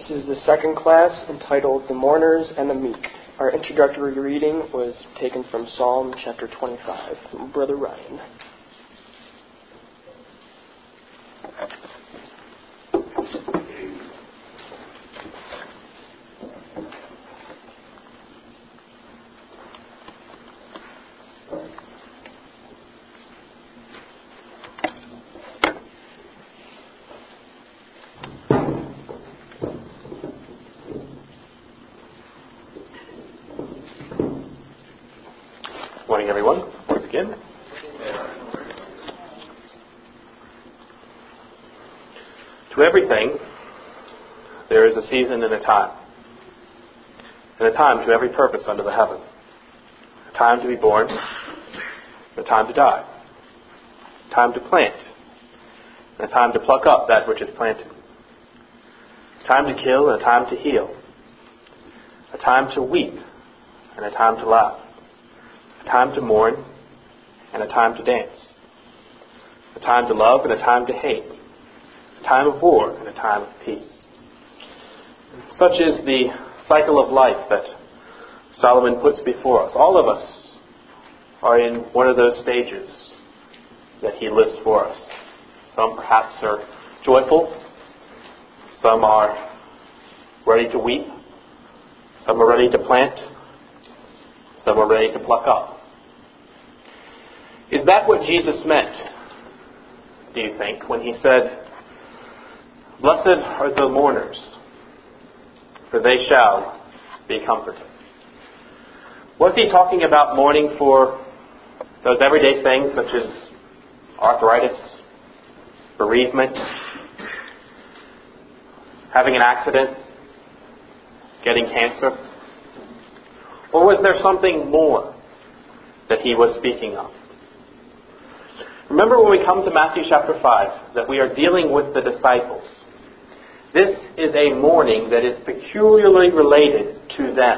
This is the second class entitled The Mourners and the Meek. Our introductory reading was taken from Psalm chapter 25 from Brother Ryan. Morning, everyone. Once again. To everything, there is a season and a time to every purpose under the heaven. A time to be born, and a time to die. A time to plant, and a time to pluck up that which is planted. A time to kill, and a time to heal. A time to weep, and a time to laugh. A time to mourn, and a time to dance. A time to love, and a time to hate. A time of war, and a time of peace. Such is the cycle of life that Solomon puts before us. All of us are in one of those stages that he lists for us. Some perhaps are joyful. Some are ready to weep. Some are ready to plant. Some are ready to pluck up. Is that what Jesus meant, do you think, when he said, "Blessed are the mourners, for they shall be comforted"? Was he talking about mourning for those everyday things such as arthritis, bereavement, having an accident, getting cancer? Or was there something more that he was speaking of? Remember when we come to Matthew chapter 5 that we are dealing with the disciples. This is a mourning that is peculiarly related to them.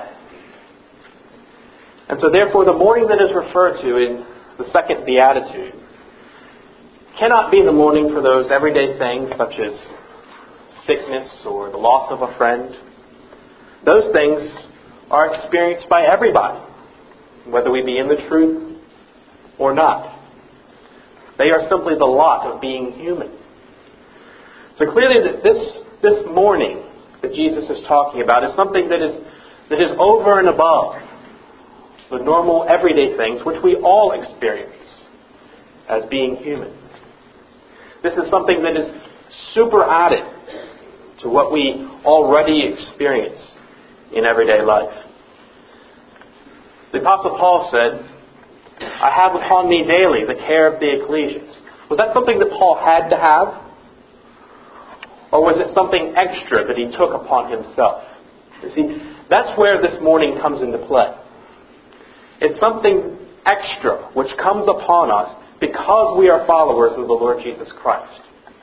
And so therefore the mourning that is referred to in the second beatitude cannot be the mourning for those everyday things such as sickness or the loss of a friend. Those things are experienced by everybody, whether we be in the truth or not. They are simply the lot of being human. So clearly that this mourning that Jesus is talking about is something that is over and above the normal everyday things which we all experience as being human. This is something that is super added to what we already experience in everyday life. The Apostle Paul said, "I have upon me daily the care of the ecclesias." Was that something that Paul had to have? Or was it something extra that he took upon himself? You see, that's where this mourning comes into play. It's something extra which comes upon us because we are followers of the Lord Jesus Christ.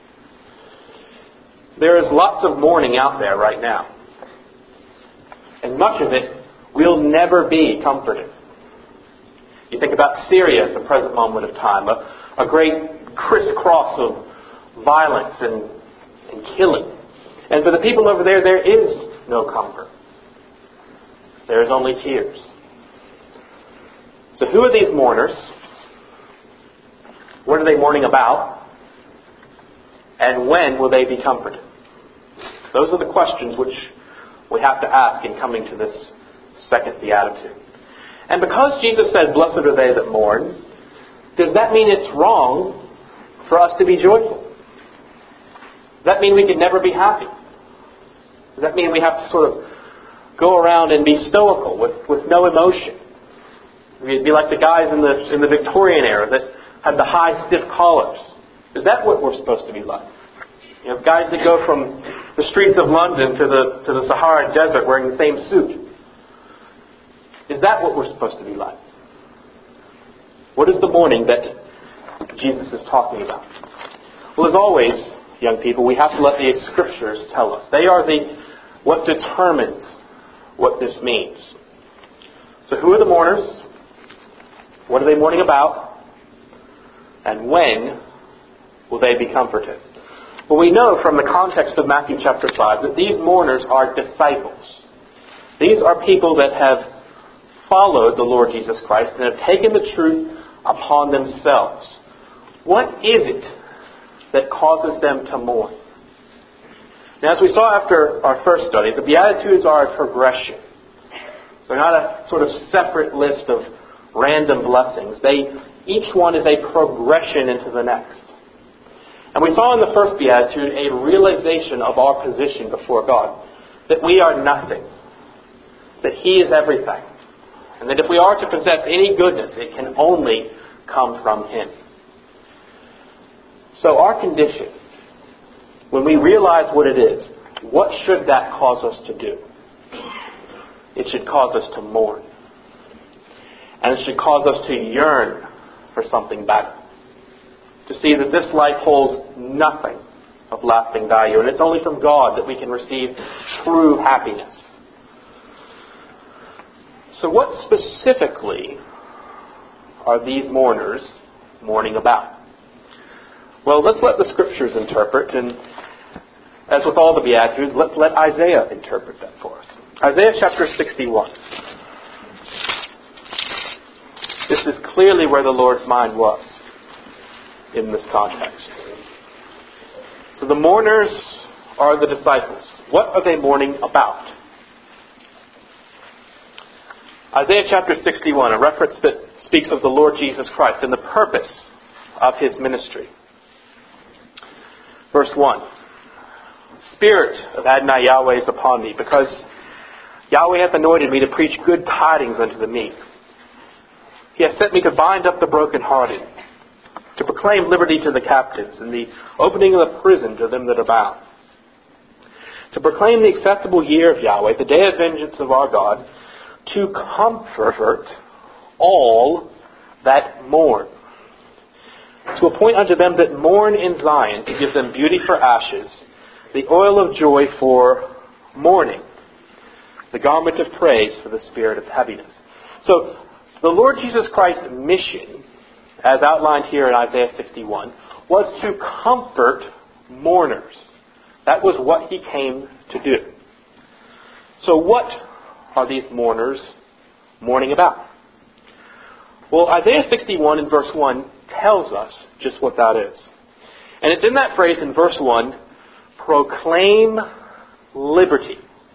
There is lots of mourning out there right now. And much of it will never be comforted. You think about Syria at the present moment of time, a great crisscross of violence and killing. And for the people over there, there is no comfort. There is only tears. So who are these mourners? What are they mourning about? And when will they be comforted? Those are the questions which we have to ask in coming to this second beatitude. And because Jesus said, "Blessed are they that mourn," does that mean it's wrong for us to be joyful? Does that mean we can never be happy? Does that mean we have to sort of go around and be stoical with no emotion? We'd be like the guys in the Victorian era that had the high stiff collars. Is that what we're supposed to be like? You know, guys that go from the streets of London to the Sahara Desert wearing the same suit. Is that what we're supposed to be like? What is the mourning that Jesus is talking about? Well, as always, young people, we have to let the Scriptures tell us. They are what determines what this means. So who are the mourners? What are they mourning about? And when will they be comforted? Well, we know from the context of Matthew chapter 5 that these mourners are disciples. These are people that have followed the Lord Jesus Christ and have taken the truth upon themselves. What is it that causes them to mourn? Now, as we saw after our first study, the Beatitudes are a progression. They're not a sort of separate list of random blessings. Each one is a progression into the next. And we saw in the first Beatitude a realization of our position before God, that we are nothing, that He is everything, and that if we are to possess any goodness, it can only come from Him. So our condition, when we realize what it is, what should that cause us to do? It should cause us to mourn. And it should cause us to yearn for something better. To see that this life holds nothing of lasting value. And it's only from God that we can receive true happiness. So what specifically are these mourners mourning about? Well, let's let the Scriptures interpret. And as with all the Beatitudes, let's let Isaiah interpret that for us. Isaiah chapter 61. This is clearly where the Lord's mind was in this context. So the mourners are the disciples. What are they mourning about? Isaiah chapter 61, a reference that speaks of the Lord Jesus Christ and the purpose of His ministry. Verse 1. Spirit of Adonai Yahweh is upon me, because Yahweh hath anointed me to preach good tidings unto the meek. He hath sent me to bind up the brokenhearted, to proclaim liberty to the captives, and the opening of the prison to them that are bound, to proclaim the acceptable year of Yahweh, the day of vengeance of our God, to comfort all that mourn, to appoint unto them that mourn in Zion, to give them beauty for ashes, the oil of joy for mourning, the garment of praise for the spirit of heaviness. So, the Lord Jesus Christ's mission, as outlined here in Isaiah 61, was to comfort mourners. That was what He came to do. So what are these mourners mourning about? Well, Isaiah 61 in verse 1 tells us just what that is. And it's in that phrase in verse 1, proclaim liberty.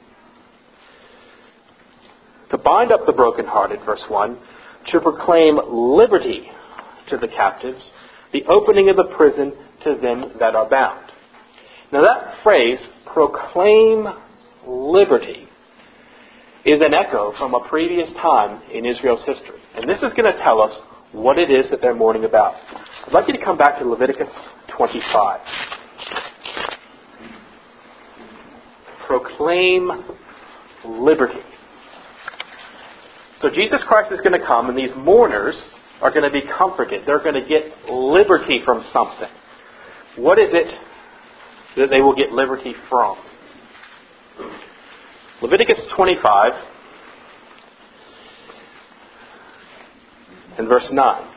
To bind up the brokenhearted, verse 1, to proclaim liberty to the captives, the opening of the prison to them that are bound. Now that phrase, proclaim liberty, is an echo from a previous time in Israel's history. And this is going to tell us what it is that they're mourning about. I'd like you to come back to Leviticus 25. Proclaim liberty. So Jesus Christ is going to come, and these mourners are going to be comforted. They're going to get liberty from something. What is it that they will get liberty from? Leviticus 25 and verse 9.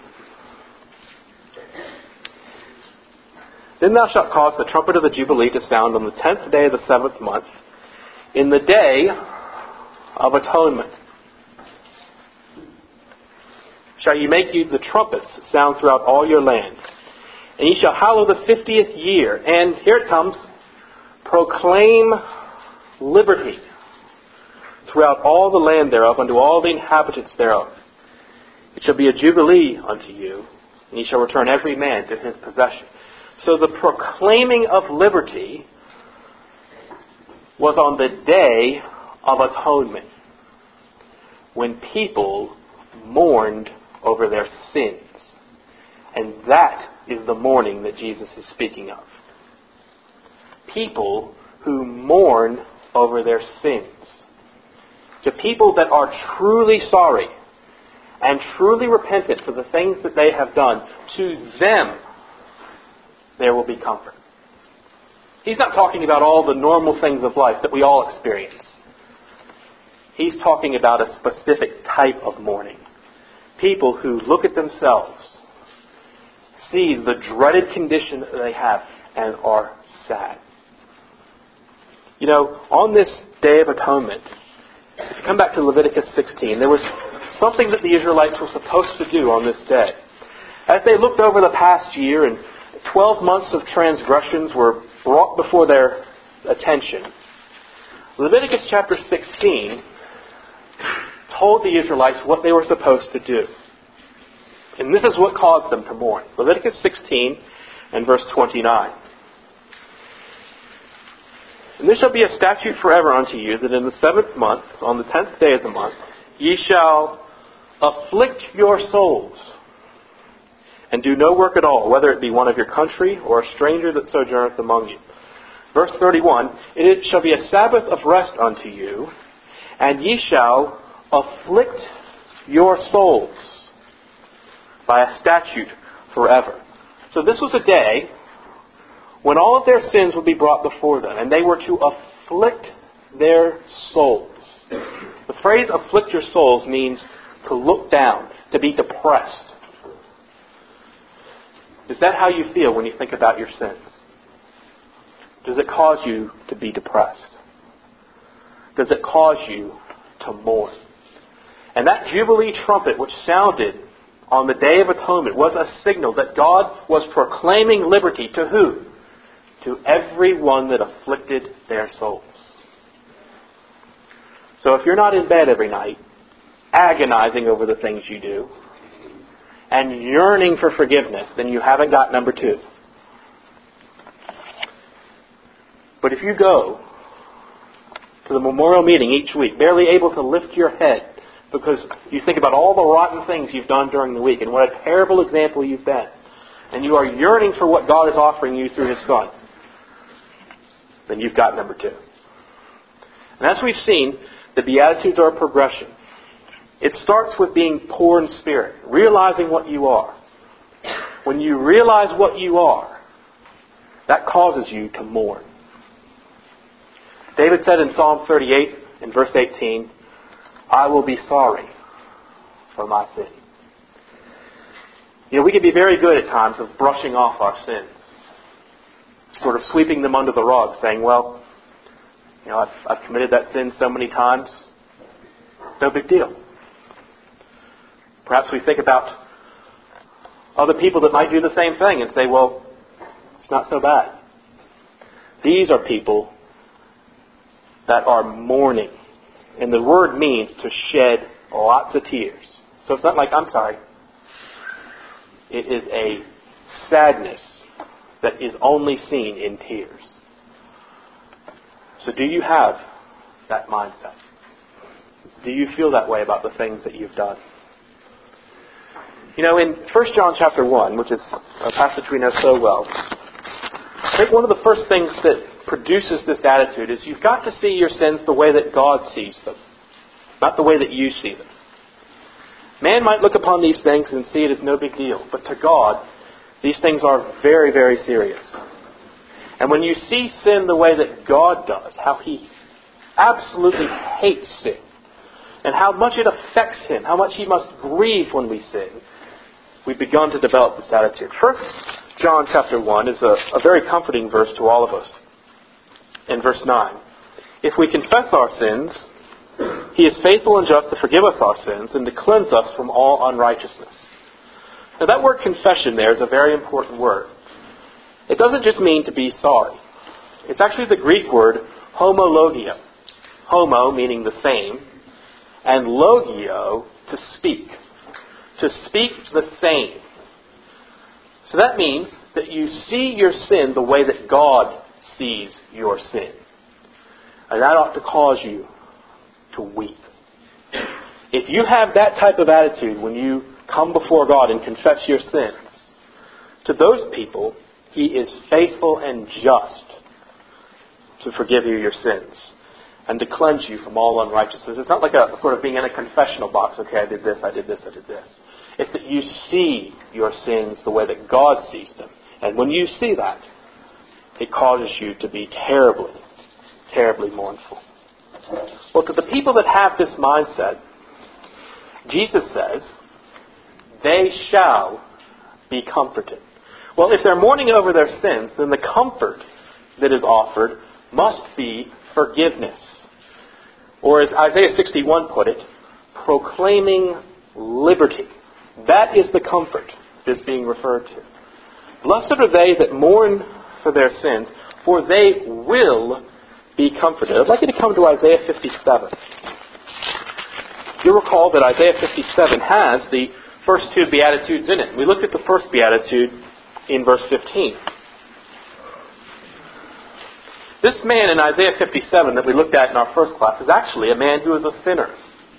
Then thou shalt cause the trumpet of the Jubilee to sound on the 10th day of the 7th month, in the day of atonement. Shall ye make you the trumpets sound throughout all your land. And ye shall hallow the 50th year. And here it comes. Proclaim liberty throughout all the land thereof, unto all the inhabitants thereof. It shall be a jubilee unto you, and ye shall return every man to his possession. So the proclaiming of liberty was on the day of atonement, when people mourned over their sins. And that is the mourning that Jesus is speaking of. People who mourn over their sins. To people that are truly sorry and truly repentant for the things that they have done, to them there will be comfort. He's not talking about all the normal things of life that we all experience. He's talking about a specific type of mourning. People who look at themselves, see the dreaded condition that they have, and are sad. You know, on this Day of Atonement, if you come back to Leviticus 16, there was something that the Israelites were supposed to do on this day. As they looked over the past year and 12 months of transgressions were brought before their attention, Leviticus chapter 16 told the Israelites what they were supposed to do. And this is what caused them to mourn. Leviticus 16 and verse 29. And this shall be a statute forever unto you, that in the 7th month, on the 10th day of the month, ye shall afflict your souls, and do no work at all, whether it be one of your country, or a stranger that sojourneth among you. Verse 31, it shall be a Sabbath of rest unto you, and ye shall afflict your souls by a statute forever. So this was a day when all of their sins would be brought before them, and they were to afflict their souls. The phrase afflict your souls means to look down, to be depressed. Is that how you feel when you think about your sins? Does it cause you to be depressed? Does it cause you to mourn? And that Jubilee trumpet which sounded on the Day of Atonement was a signal that God was proclaiming liberty to who? To everyone that afflicted their souls. So if you're not in bed every night, agonizing over the things you do, and yearning for forgiveness, then you haven't got number 2. But if you go to the memorial meeting each week, barely able to lift your head because you think about all the rotten things you've done during the week and what a terrible example you've been, and you are yearning for what God is offering you through His Son, then you've got number 2. And as we've seen, the Beatitudes are a progression. It starts with being poor in spirit, realizing what you are. When you realize what you are, that causes you to mourn. David said in Psalm 38, in verse 18, I will be sorry for my sin. You know, we can be very good at times of brushing off our sins, sort of sweeping them under the rug, saying, well, you know, I've committed that sin so many times, it's no big deal. Perhaps we think about other people that might do the same thing and say, well, it's not so bad. These are people that are mourning. And the word means to shed lots of tears. So it's not like, I'm sorry. It is a sadness that is only seen in tears. So do you have that mindset? Do you feel that way about the things that you've done? You know, in 1 John chapter 1, which is a passage we know so well, I think one of the first things that produces this attitude is you've got to see your sins the way that God sees them, not the way that you see them. Man might look upon these things and see it as no big deal, but to God, these things are very, very serious. And when you see sin the way that God does, how He absolutely hates sin, and how much it affects Him, how much He must grieve when we sin, we've begun to develop this attitude. 1 John chapter 1 is a very comforting verse to all of us. In verse 9, if we confess our sins, He is faithful and just to forgive us our sins and to cleanse us from all unrighteousness. Now that word confession there is a very important word. It doesn't just mean to be sorry. It's actually the Greek word homologio. Homo meaning the same, and logio to speak. To speak the same. So that means that you see your sin the way that God sees your sin. And that ought to cause you to weep. If you have that type of attitude when you come before God and confess your sins, to those people, He is faithful and just to forgive you your sins and to cleanse you from all unrighteousness. It's not like a sort of being in a confessional box. Okay, I did this, I did this, I did this. It's that you see your sins the way that God sees them. And when you see that, it causes you to be terribly, terribly mournful. Well, to the people that have this mindset, Jesus says, they shall be comforted. Well, if they're mourning over their sins, then the comfort that is offered must be forgiveness. Or as Isaiah 61 put it, proclaiming liberty. That is the comfort that's being referred to. Blessed are they that mourn for their sins, for they will be comforted. I'd like you to come to Isaiah 57. You'll recall that Isaiah 57 has the first two Beatitudes in it. We looked at the first Beatitude in verse 15. This man in Isaiah 57 that we looked at in our first class is actually a man who is a sinner.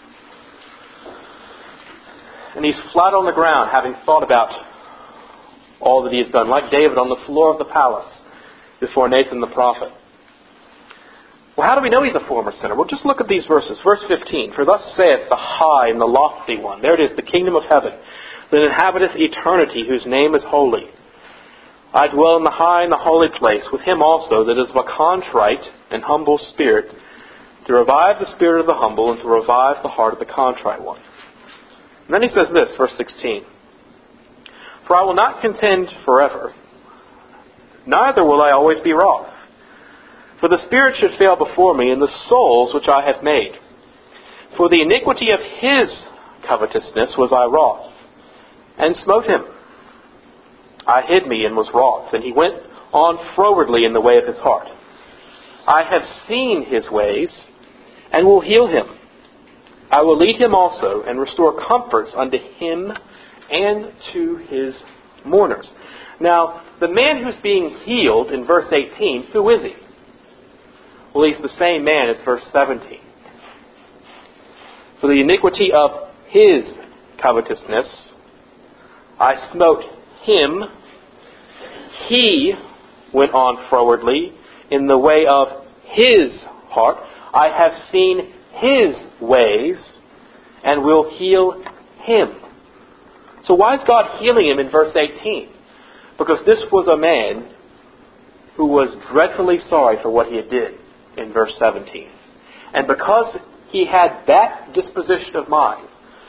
And he's flat on the ground, having thought about all that he has done, like David on the floor of the palace before Nathan the prophet. Well, how do we know he's a former sinner? Well, just look at these verses. Verse 15, "For thus saith the high and the lofty one," there it is, the kingdom of heaven, "that inhabiteth eternity, whose name is holy. I dwell in the high and the holy place, with him also that is of a contrite and humble spirit, to revive the spirit of the humble and to revive the heart of the contrite ones." And then he says this, verse 16, "For I will not contend forever, neither will I always be wroth. For the spirit should fail before me, and the souls which I have made. For the iniquity of his covetousness was I wroth, and smote him. I hid me and was wroth, and he went on frowardly in the way of his heart. I have seen his ways, and will heal him. I will lead him also, and restore comforts unto him and to his mourners." Now, the man who's being healed in verse 18, who is he? Well, he's the same man as verse 17. "For the iniquity of his covetousness, I smote him. He went on frowardly in the way of his heart. I have seen his ways, and will heal him." So why is God healing him in verse 18? Because this was a man who was dreadfully sorry for what he did in verse 17. And because he had that disposition of mind,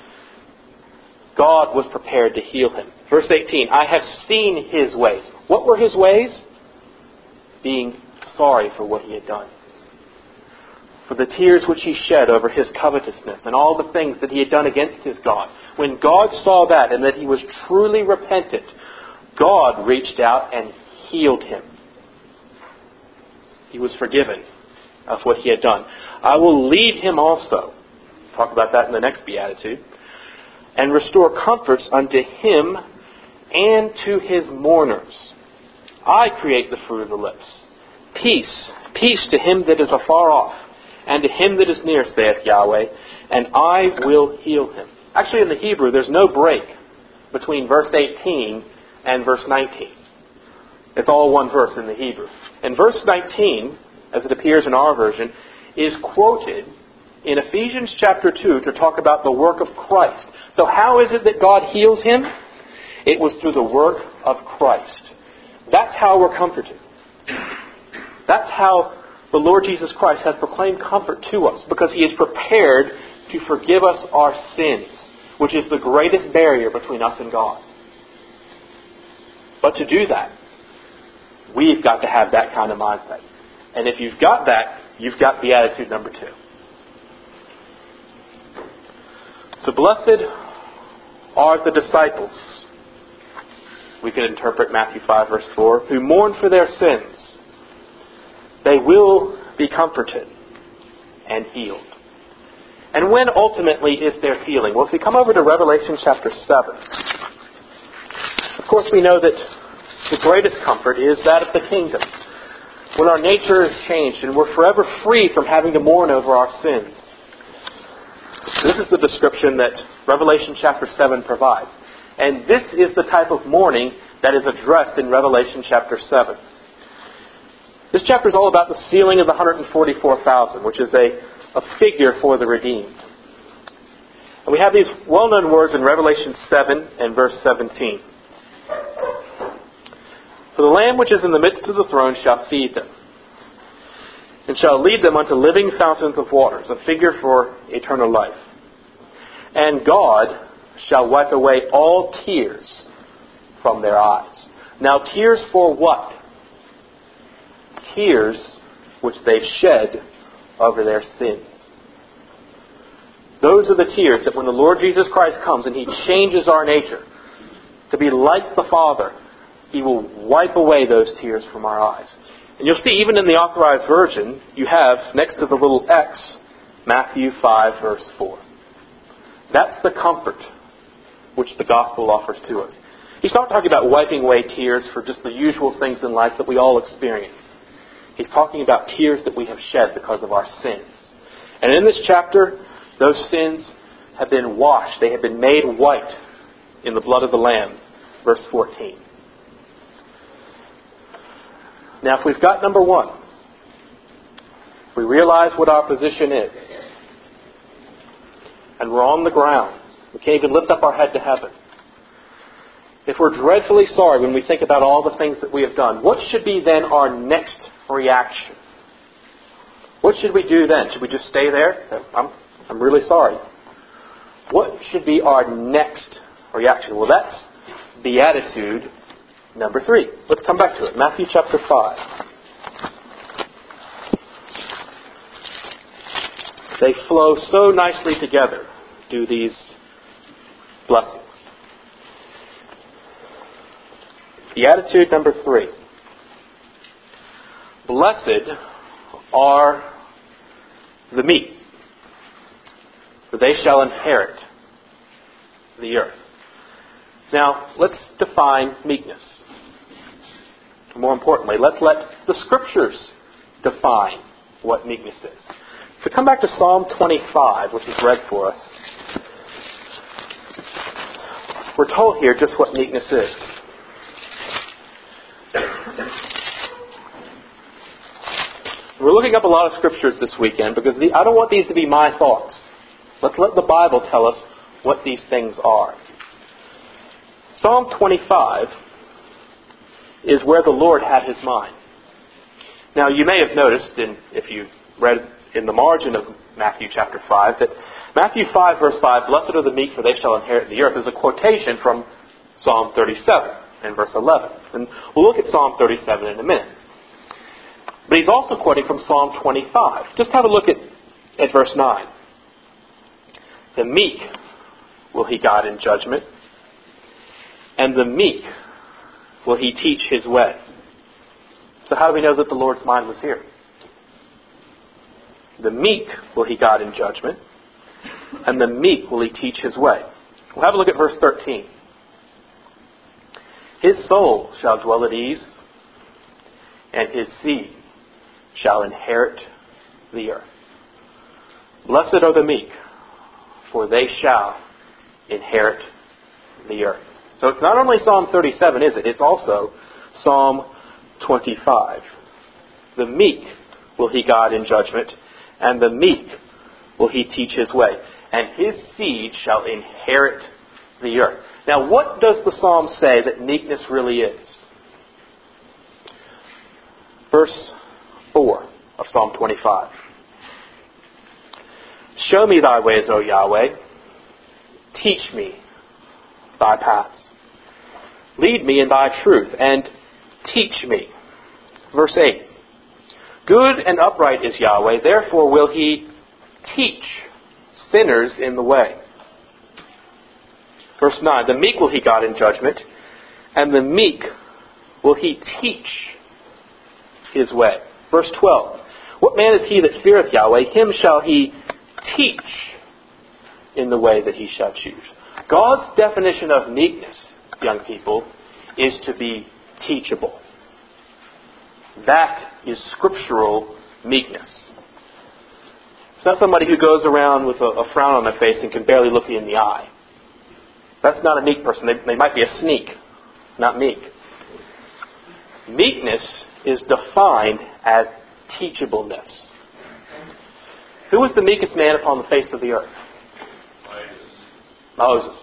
God was prepared to heal him. Verse 18, "I have seen his ways." What were his ways? Being sorry for what he had done. For the tears which he shed over his covetousness and all the things that he had done against his God. When God saw that and that he was truly repentant, God reached out and healed him. He was forgiven of what he had done. "I will lead him also," talk about that in the next Beatitude, "and restore comforts unto him and to his mourners. I create the fruit of the lips. Peace, peace to him that is afar off, and to him that is near, saith Yahweh, and I will heal him." Actually, in the Hebrew, there's no break between verse 18 and verse 19. It's all one verse in the Hebrew. And verse 19, as it appears in our version, is quoted in Ephesians chapter 2 to talk about the work of Christ. So how is it that God heals him? It was through the work of Christ. That's how we're comforted. That's how the Lord Jesus Christ has proclaimed comfort to us, because he is prepared to forgive us our sins, which is the greatest barrier between us and God. But to do that, we've got to have that kind of mindset. And if you've got that, you've got Beatitude number 2. So blessed are the disciples, we could interpret Matthew 5 verse 4, "who mourn for their sins. They will be comforted and healed." And when ultimately is their healing? Well, if we come over to Revelation chapter 7, of course we know that the greatest comfort is that of the kingdom. When our nature is changed and we're forever free from having to mourn over our sins. This is the description that Revelation chapter 7 provides. And this is the type of mourning that is addressed in Revelation chapter 7. This chapter is all about the sealing of the 144,000, which is a figure for the redeemed. And we have these well-known words in Revelation 7 and verse 17. "For the Lamb which is in the midst of the throne shall feed them, and shall lead them unto living fountains of waters," a figure for eternal life. "And God shall wipe away all tears from their eyes." Now tears for what? Tears which they've shed over their sins. Those are the tears that when the Lord Jesus Christ comes and He changes our nature to be like the Father, He will wipe away those tears from our eyes. And you'll see even in the Authorized Version, you have, next to the little X, Matthew 5, verse 4. That's the comfort which the Gospel offers to us. He's not talking about wiping away tears for just the usual things in life that we all experience. He's talking about tears that we have shed because of our sins. And in this chapter, those sins have been washed. They have been made white in the blood of the Lamb. Verse 14. Now, if we've got number one, if we realize what our position is, and we're on the ground, we can't even lift up our head to heaven. If we're dreadfully sorry when we think about all the things that we have done, what should be then our next reaction? What should we do then? Should we just stay there? Say, I'm really sorry. What should be our next reaction? Well, that's beatitude number 3. Let's come back to it. Matthew chapter 5. They flow so nicely together, do these blessings. Beatitude number 3. Blessed are the meek, for they shall inherit the earth. Now, let's define meekness. More importantly, let's let the Scriptures define what meekness is. If we come back to Psalm 25, which is read for us, we're told here just what meekness is. We're looking up a lot of Scriptures this weekend because I don't want these to be my thoughts. Let's let the Bible tell us what these things are. Psalm 25 is where the Lord had His mind. Now, you may have noticed, if you read in the margin of Matthew chapter 5, that Matthew 5, verse 5, blessed are the meek, for they shall inherit the earth, is a quotation from Psalm 37 and verse 11. And we'll look at Psalm 37 in a minute. But he's also quoting from Psalm 25. Just have a look at verse 9. The meek will He guide in judgment, and the meek will He teach His way. So how do we know that the Lord's mind was here? The meek will He guide in judgment, and the meek will He teach His way. We'll have a look at verse 13. His soul shall dwell at ease, and his seed shall inherit the earth. Blessed are the meek, for they shall inherit the earth. So it's not only Psalm 37, is it? It's also Psalm 25. The meek will He guide in judgment, and the meek will He teach His way, and his seed shall inherit the earth. Now, what does the Psalm say that meekness really is? Verse 4 of Psalm 25. Show me thy ways, O Yahweh. Teach me thy paths. Lead me in thy truth, and teach me. Verse 8. Good and upright is Yahweh, therefore will He teach sinners in the way. Verse 9. The meek will He guide in judgment, and the meek will He teach His way. Verse 12. What man is he that feareth Yahweh? Him shall He teach in the way that he shall choose. God's definition of meekness, young people, is to be teachable. That is scriptural meekness. It's not somebody who goes around with a frown on their face and can barely look you in the eye. That's not a meek person. They might be a sneak, not meek. Meekness is defined as teachableness. Who was the meekest man upon the face of the earth? Moses.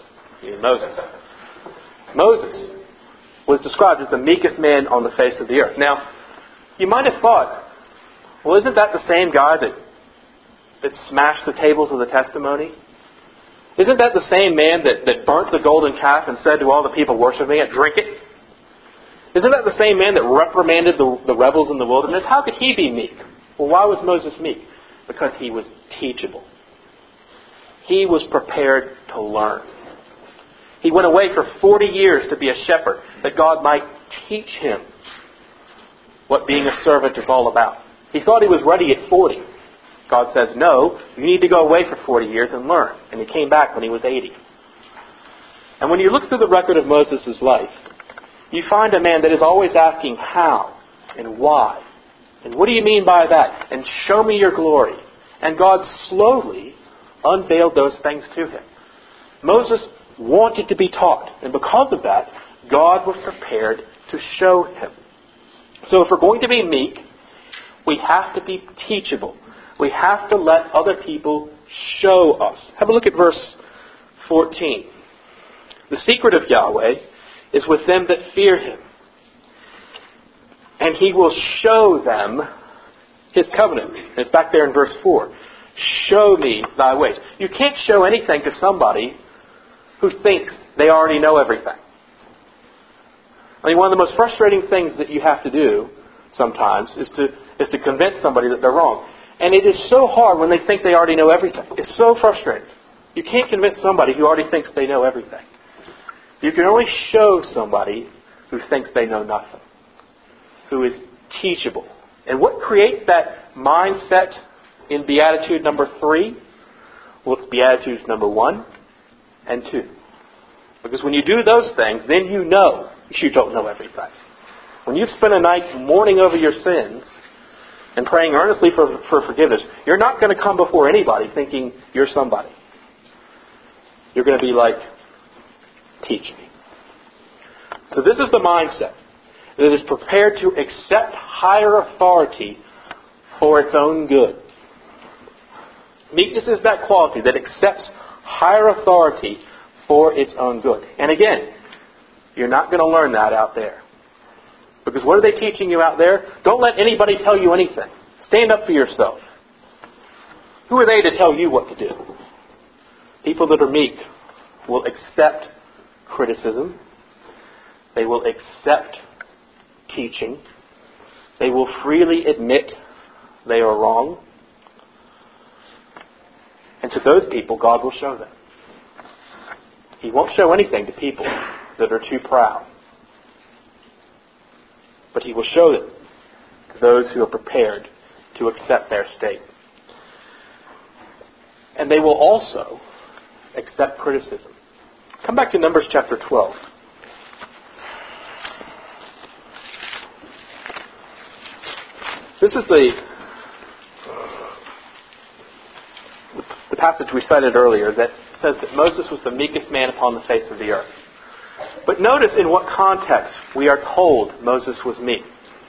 Moses was described as the meekest man on the face of the earth. Now, you might have thought, well, isn't that the same guy that smashed the tables of the testimony? Isn't that the same man that burnt the golden calf and said to all the people, worship me and drink it? Isn't that the same man that reprimanded the rebels in the wilderness? How could he be meek? Well, why was Moses meek? Because he was teachable. He was prepared to learn. He went away for 40 years to be a shepherd, that God might teach him what being a servant is all about. He thought he was ready at 40. God says, no, you need to go away for 40 years and learn. And he came back when he was 80. And when you look through the record of Moses' life, you find a man that is always asking how and why. And what do you mean by that? And show me your glory. And God slowly unveiled those things to him. Moses wanted to be taught. And because of that, God was prepared to show him. So if we're going to be meek, we have to be teachable. We have to let other people show us. Have a look at verse 14. The secret of Yahweh is with them that fear him, and he will show them his covenant. And it's back there in verse 4. Show me thy ways. You can't show anything to somebody who thinks they already know everything. I mean, one of the most frustrating things that you have to do sometimes is to convince somebody that they're wrong. And it is so hard when they think they already know everything. It's so frustrating. You can't convince somebody who already thinks they know everything. You can only show somebody who thinks they know nothing, who is teachable. And what creates that mindset in Beatitude number 3? Well, it's Beatitudes number 1 and 2. Because when you do those things, then you know you don't know everything. When you've spent a night mourning over your sins and praying earnestly for forgiveness, you're not going to come before anybody thinking you're somebody. You're going to be like, teach me. So this is the mindset that is prepared to accept higher authority for its own good. Meekness is that quality that accepts higher authority for its own good. And again, you're not going to learn that out there. Because what are they teaching you out there? Don't let anybody tell you anything. Stand up for yourself. Who are they to tell you what to do? People that are meek will accept criticism. They will accept teaching. They will freely admit they are wrong. And to those people, God will show them. He won't show anything to people that are too proud. But He will show it to those who are prepared to accept their state. And they will also accept criticism. Come back to Numbers chapter 12. This is the passage we cited earlier that says that Moses was the meekest man upon the face of the earth. But notice in what context we are told Moses was meek.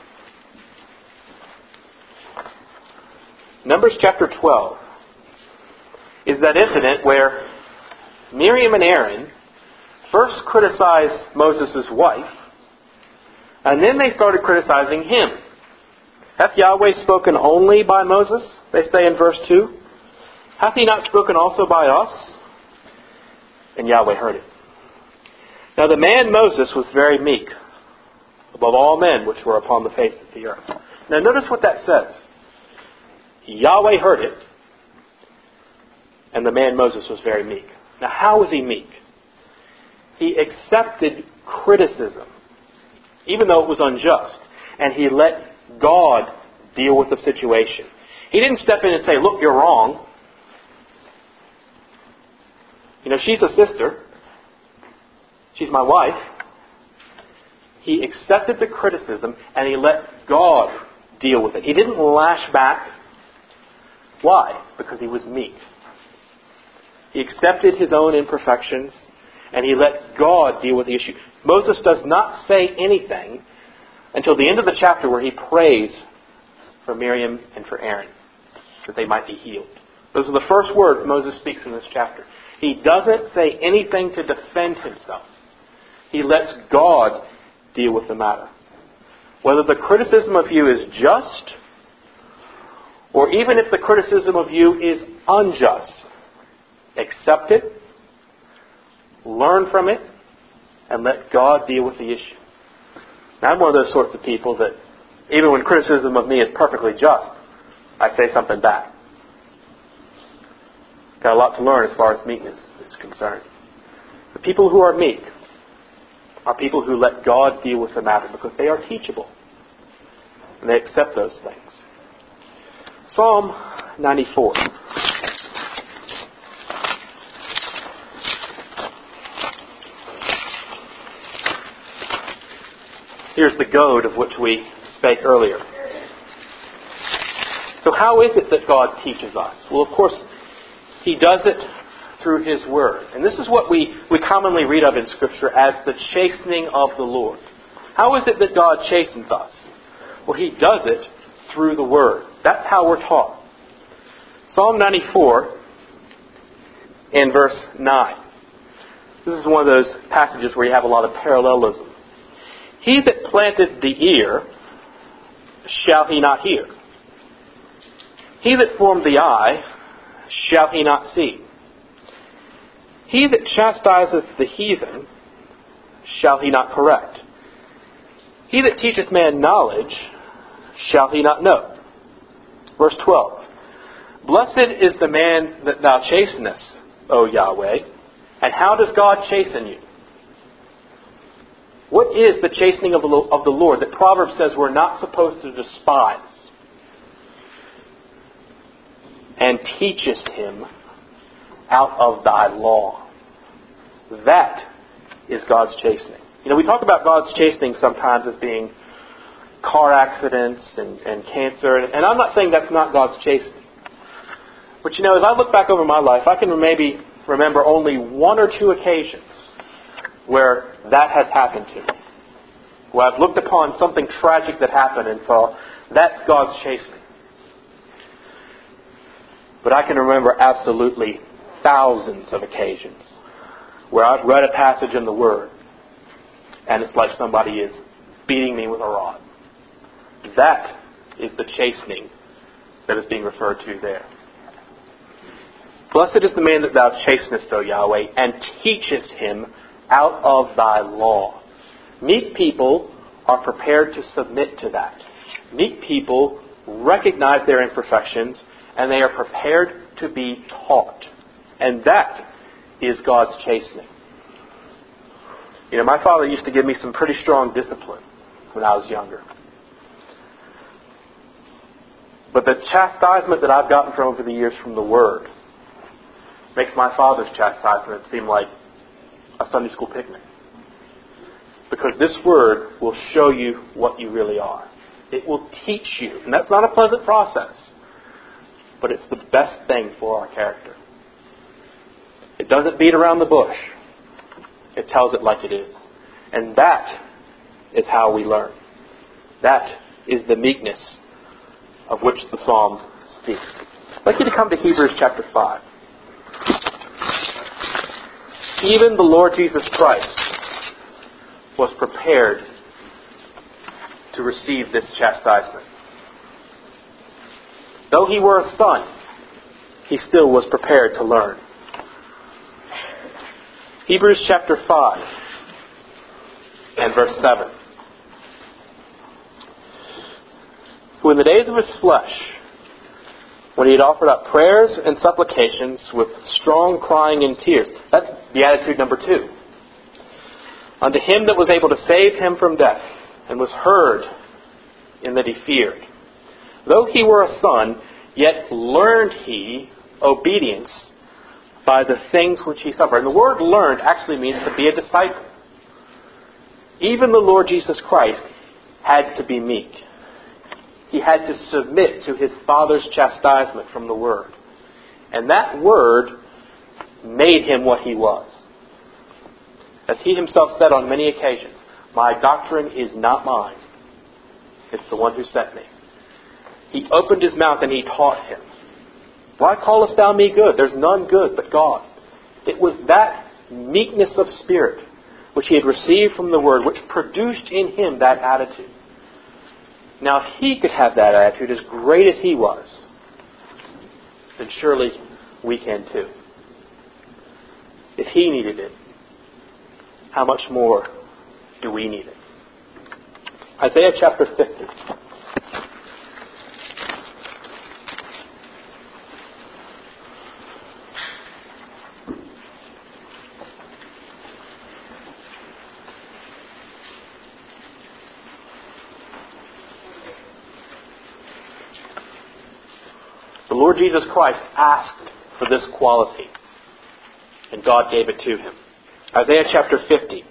Numbers chapter 12 is that incident where Miriam and Aaron first criticized Moses' wife, and then they started criticizing him. Hath Yahweh spoken only by Moses? They say in verse 2. Hath He not spoken also by us? And Yahweh heard it. Now the man Moses was very meek, above all men which were upon the face of the earth. Now notice what that says. Yahweh heard it, and the man Moses was very meek. Now how was he meek? He accepted criticism, even though it was unjust, and he let God deal with the situation. He didn't step in and say, look, you're wrong. You know, she's a sister. She's my wife. He accepted the criticism and he let God deal with it. He didn't lash back. Why? Because he was meek. He accepted his own imperfections and he let God deal with the issue. Moses does not say anything until the end of the chapter where he prays for Miriam and for Aaron that they might be healed. Those are the first words Moses speaks in this chapter. He doesn't say anything to defend himself. He lets God deal with the matter. Whether the criticism of you is just, or even if the criticism of you is unjust, accept it, learn from it, and let God deal with the issue. Now, I'm one of those sorts of people that even when criticism of me is perfectly just, I say something back. Got a lot to learn as far as meekness is concerned. The people who are meek are people who let God deal with the matter because they are teachable. And they accept those things. Psalm 94. Here's the goad of which we spake earlier. So how is it that God teaches us? Well, of course, He does it through His Word. And this is what we commonly read of in Scripture as the chastening of the Lord. How is it that God chastens us? Well, He does it through the Word. That's how we're taught. Psalm 94 in verse 9. This is one of those passages where you have a lot of parallelism. He that planted the ear, shall he not hear? He that formed the eye, shall he not see? He that chastiseth the heathen, shall he not correct? He that teacheth man knowledge, shall he not know? Verse 12. Blessed is the man that thou chastenest, O Yahweh. And how does God chasten you? What is the chastening of the Lord that Proverbs says we're not supposed to despise? And teachest him out of thy law. That is God's chastening. You know, we talk about God's chastening sometimes as being car accidents and cancer. And I'm not saying that's not God's chastening. But you know, as I look back over my life, I can maybe remember only one or two occasions where that has happened to me. Where I've looked upon something tragic that happened and saw, that's God's chastening. But I can remember absolutely thousands of occasions where I've read a passage in the Word and it's like somebody is beating me with a rod. That is the chastening that is being referred to there. Blessed is the man that thou chastenest, O Yahweh, and teachest him out of thy law. Meek people are prepared to submit to that. Meek people recognize their imperfections and they are prepared to be taught. And that is God's chastening. You know, my father used to give me some pretty strong discipline when I was younger. But the chastisement that I've gotten from over the years from the Word makes my father's chastisement seem like a Sunday school picnic. Because this Word will show you what you really are. It will teach you. And that's not a pleasant process. But it's the best thing for our character. It doesn't beat around the bush. It tells it like it is. And that is how we learn. That is the meekness of which the Psalm speaks. I'd like you to come to Hebrews chapter 5. Even the Lord Jesus Christ was prepared to receive this chastisement. Though he were a son, he still was prepared to learn. Hebrews chapter 5 and verse 7. For in the days of his flesh, when he had offered up prayers and supplications with strong crying and tears. That's beatitude number 2. Unto him that was able to save him from death, and was heard in that he feared. Though he were a son, yet learned he obedience by the things which he suffered. And the word learned actually means to be a disciple. Even the Lord Jesus Christ had to be meek. He had to submit to his Father's chastisement from the Word. And that Word made him what he was. As he himself said on many occasions, my doctrine is not mine. It's the one who sent me. He opened his mouth and he taught him. Why callest thou me good? There's none good but God. It was that meekness of spirit which he had received from the Word which produced in him that attitude. Now, if he could have that attitude as great as he was, then surely we can too. If he needed it, how much more do we need it? Isaiah chapter 50. The Lord Jesus Christ asked for this quality, and God gave it to him. Isaiah chapter 50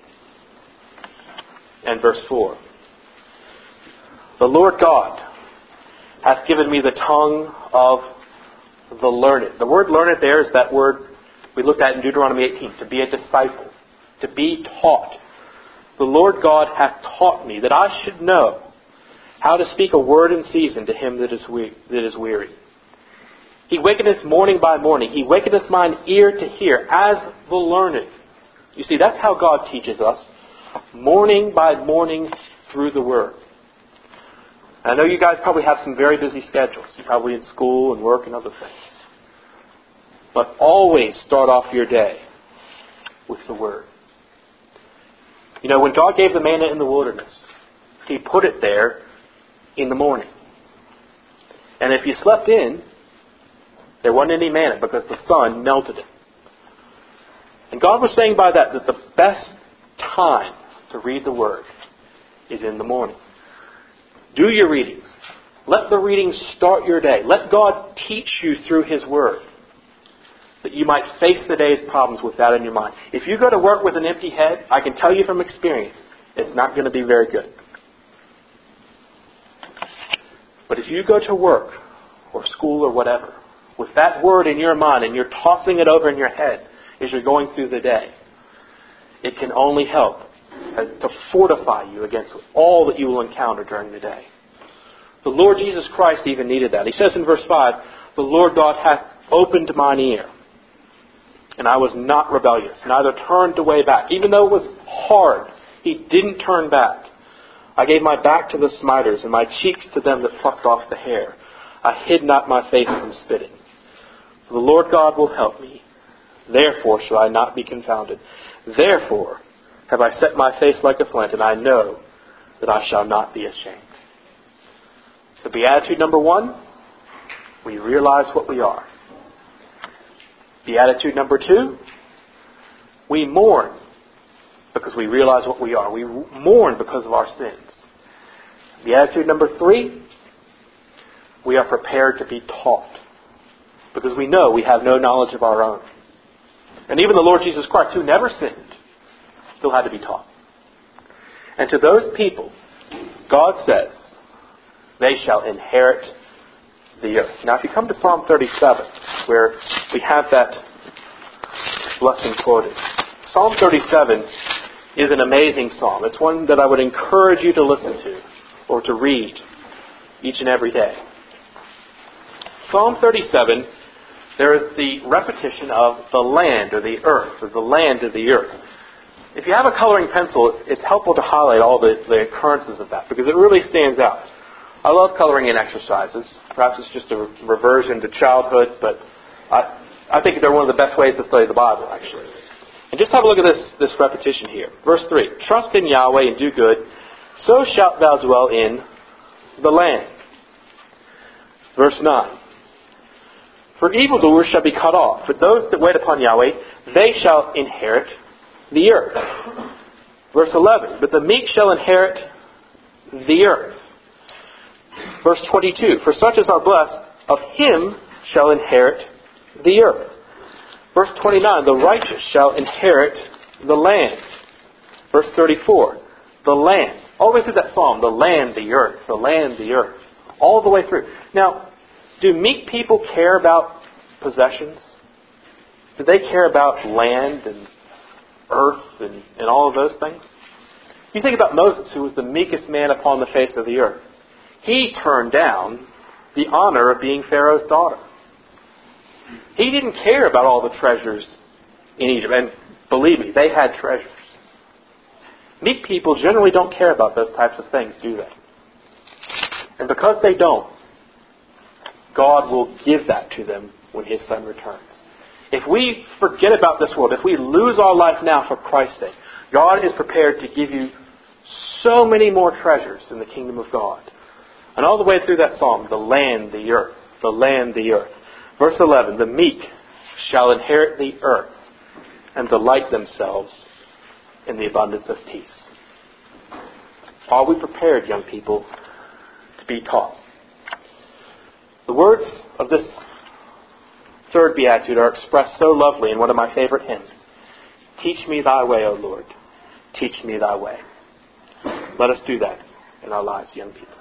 and verse 4. The Lord God hath given me the tongue of the learned. The word learned there is that word we looked at in Deuteronomy 18, to be a disciple, to be taught. The Lord God hath taught me that I should know how to speak a word in season to him that is weary. He wakeneth morning by morning. He wakeneth mine ear to hear as the learned. You see, that's how God teaches us, morning by morning through the Word. I know you guys probably have some very busy schedules. You're probably in school and work and other things. But always start off your day with the Word. You know, when God gave the manna in the wilderness, He put it there in the morning. And if you slept in, there wasn't any manna because the sun melted it. And God was saying by that the best time to read the Word is in the morning. Do your readings. Let the readings start your day. Let God teach you through His Word, that you might face the day's problems with that in your mind. If you go to work with an empty head, I can tell you from experience, it's not going to be very good. But if you go to work or school or whatever, with that Word in your mind and you're tossing it over in your head as you're going through the day, it can only help to fortify you against all that you will encounter during the day. The Lord Jesus Christ even needed that. He says in verse 5, the Lord God hath opened mine ear, and I was not rebellious, neither turned away back. Even though it was hard, He didn't turn back. I gave my back to the smiters, and my cheeks to them that plucked off the hair. I hid not my face from spitting. The Lord God will help me. Therefore shall I not be confounded. Therefore have I set my face like a flint, and I know that I shall not be ashamed. So beatitude number 1, we realize what we are. Beatitude number 2, we mourn because we realize what we are. We mourn because of our sins. Beatitude number 3, we are prepared to be taught because we know we have no knowledge of our own. And even the Lord Jesus Christ, who never sinned, still had to be taught. And to those people, God says, they shall inherit the earth. Now, if you come to Psalm 37, where we have that blessing quoted, Psalm 37 is an amazing psalm. It's one that I would encourage you to listen to or to read each and every day. Psalm 37, there is the repetition of the land or the earth, or the land of the earth. If you have a coloring pencil, it's helpful to highlight all the occurrences of that because it really stands out. I love coloring in exercises. Perhaps it's just a reversion to childhood, but I think they're one of the best ways to study the Bible, actually. And just have a look at this repetition here. Verse 3, trust in Yahweh and do good, so shalt thou dwell in the land. Verse 9, for evildoers shall be cut off, but those that wait upon Yahweh, they shall inherit the earth. Verse 11, but the meek shall inherit the earth. Verse 22, for such as are blessed, of him shall inherit the earth. Verse 29, the righteous shall inherit the land. Verse 34, the land. All the way through that psalm, the land, the earth, the land, the earth. All the way through. Now, do meek people care about possessions? Do they care about land and earth and all of those things? You think about Moses, who was the meekest man upon the face of the earth. He turned down the honor of being Pharaoh's daughter. He didn't care about all the treasures in Egypt. And believe me, they had treasures. Meek people generally don't care about those types of things, do they? And because they don't, God will give that to them when His Son returns. If we forget about this world, if we lose our life now for Christ's sake, God is prepared to give you So many more treasures in the kingdom of God. And all the way through that psalm, the land, the earth, the land, the earth. Verse 11, the meek shall inherit the earth and delight themselves in the abundance of peace. Are we prepared, young people, to be taught? The words of this third beatitude are expressed so lovely in one of my favorite hymns. Teach me thy way, O Lord. Teach me thy way. Let us do that in our lives, young people.